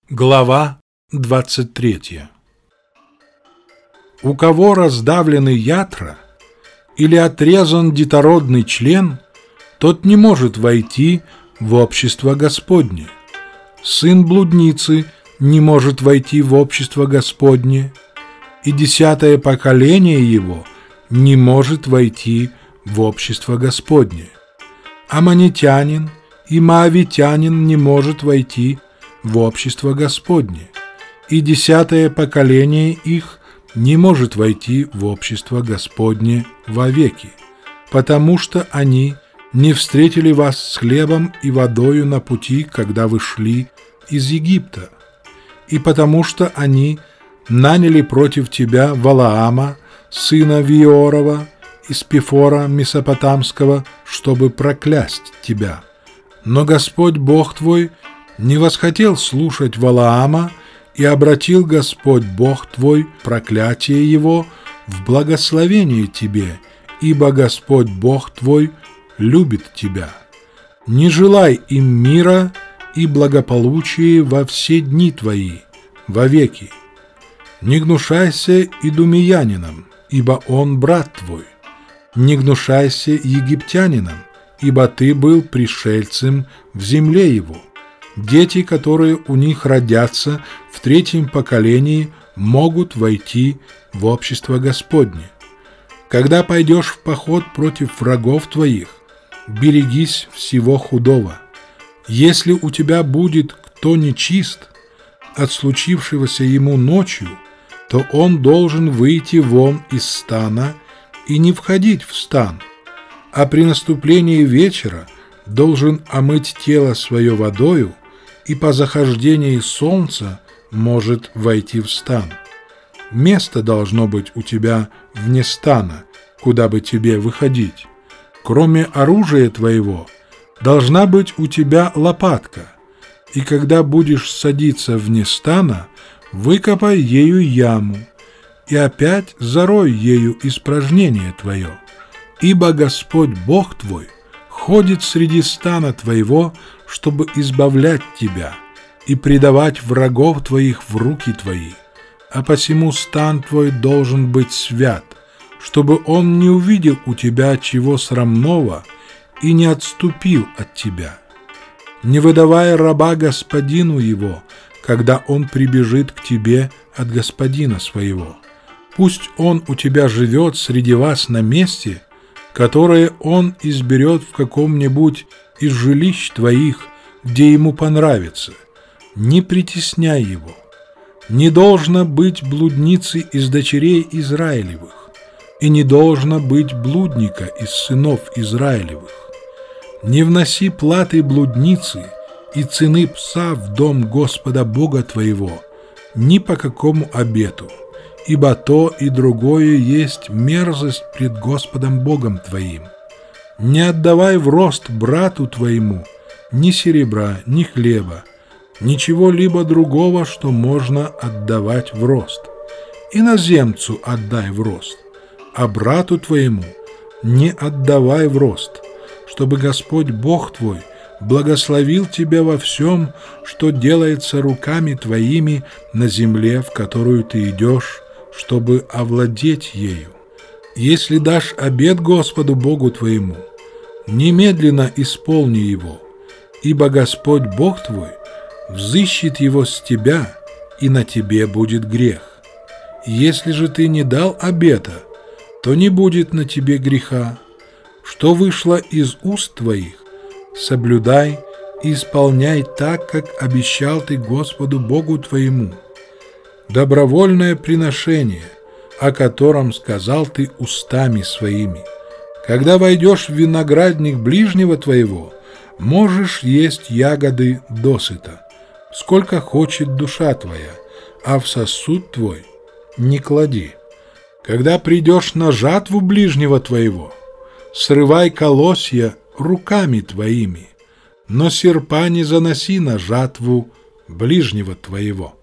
Глава 23. У кого раздавлены ятра или отрезан детородный член, тот не может войти в общество Господне. Сын блудницы не может войти в общество Господне, и 10-е поколение его не может войти в общество Господне. Аммонитянин и моавитянин не может войти в общество Господне, и 10-е поколение их не может войти в общество Господне вовеки, потому что они не встретили вас с хлебом и водою на пути, когда вы шли из Египта, и потому что они наняли против тебя Валаама, сына Виорова, из Пифора Месопотамского, чтобы проклясть тебя. Но Господь Бог твой не восхотел слушать Валаама, и обратил Господь Бог твой проклятие его в благословение тебе, ибо Господь Бог твой любит тебя. Не желай им мира и благополучия во все дни твои, вовеки. Не гнушайся идумеянином, ибо он брат твой. Не гнушайся египтянином, ибо ты был пришельцем в земле его. Дети, которые у них родятся в 3-м поколении, могут войти в общество Господне. Когда пойдешь в поход против врагов твоих, берегись всего худого. Если у тебя будет кто нечист от случившегося ему ночью, то он должен выйти вон из стана и не входить в стан, а при наступлении вечера должен омыть тело свое водою, и по захождении солнца может войти в стан. Место должно быть у тебя вне стана, куда бы тебе выходить. Кроме оружия твоего, должна быть у тебя лопатка, и когда будешь садиться вне стана, выкопай ею яму, и опять зарой ею испражнение твое, ибо Господь Бог твой ходит среди стана твоего, чтобы избавлять тебя и предавать врагов твоих в руки твои, а посему стан твой должен быть свят, чтобы он не увидел у тебя чего срамного и не отступил от тебя. Не выдавай раба господину его, когда он прибежит к тебе от господина своего. Пусть он у тебя живет среди вас на месте, которое он изберет в каком-нибудь из жилищ твоих, где ему понравится. Не притесняй его. Не должно быть блудницы из дочерей Израилевых, и не должно быть блудника из сынов Израилевых. Не вноси платы блудницы и цены пса в дом Господа Бога твоего ни по какому обету, ибо то и другое есть мерзость пред Господом Богом твоим. Не отдавай в рост брату твоему ни серебра, ни хлеба, ничего-либо другого, что можно отдавать в рост. Иноземцу отдай в рост, а брату твоему не отдавай в рост, чтобы Господь Бог твой благословил тебя во всем, что делается руками твоими на земле, в которую ты идешь, чтобы овладеть ею. Если дашь обет Господу Богу твоему, немедленно исполни его, ибо Господь Бог твой взыщет его с тебя, и на тебе будет грех. Если же ты не дал обета, то не будет на тебе греха. Что вышло из уст твоих, соблюдай и исполняй так, как обещал ты Господу Богу твоему. Добровольное приношение, о котором сказал ты устами своими. Когда войдешь в виноградник ближнего твоего, можешь есть ягоды досыта, сколько хочет душа твоя, а в сосуд твой не клади. Когда придешь на жатву ближнего твоего, срывай колосья руками твоими, но серпа не заноси на жатву ближнего твоего.